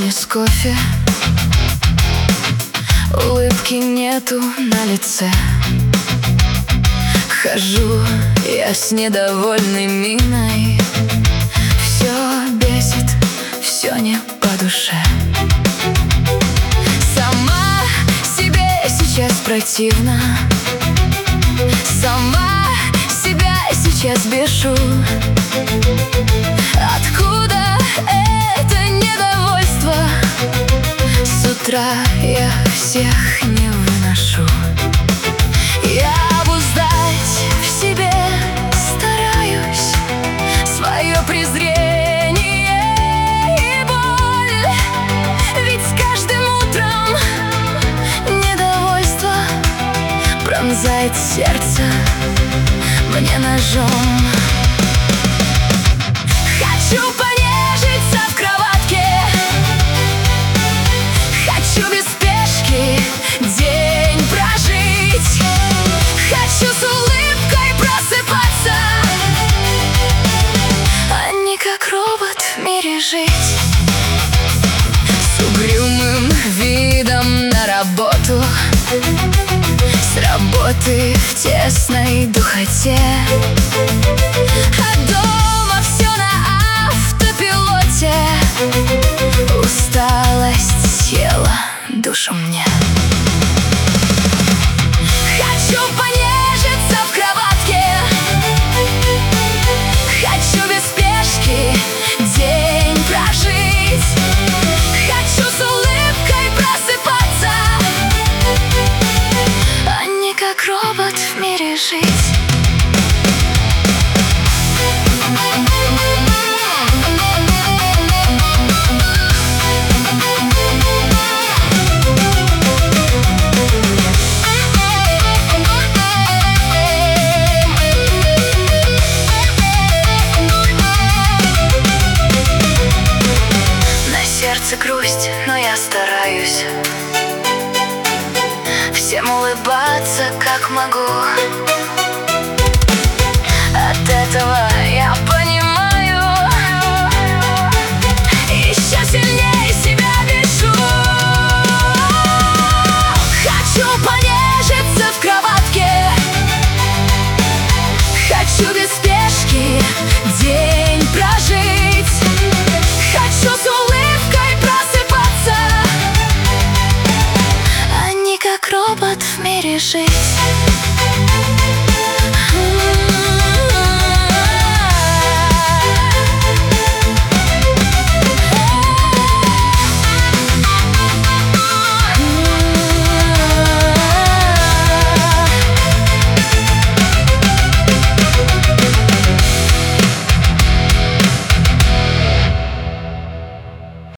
без кофе, улыбки нету на лице. Хожу я с недовольной миной, все бесит, все не по душе. Сама себе сейчас противна, сама себя сейчас бешу. Откуда это недовольство? С утра я всех не выношу. Я обуздать в себе стараюсь свое презрение и боль. Ведь с каждым утром недовольство пронзает сердце мне ножом. Хочу понежиться в кроватке, хочу без спешки день прожить, хочу с улыбкой просыпаться, а не как робот в мире жить. С угрюмым видом на работу, с работы в тесной духоте, а дома все на автопилоте. Усталость села душу мне. Хочу понежиться в кроватке, хочу без спешки день прожить, хочу с улыбкой просыпаться, а не как робот в мире жить. Грусть, но я стараюсь всем улыбаться как могу. От этого я понимаю, еще сильнее себя бешу. Хочу понежиться в кроватке, хочу без спешки день прожить, хочу с улыбкой просыпаться, а не как робот в мире жить.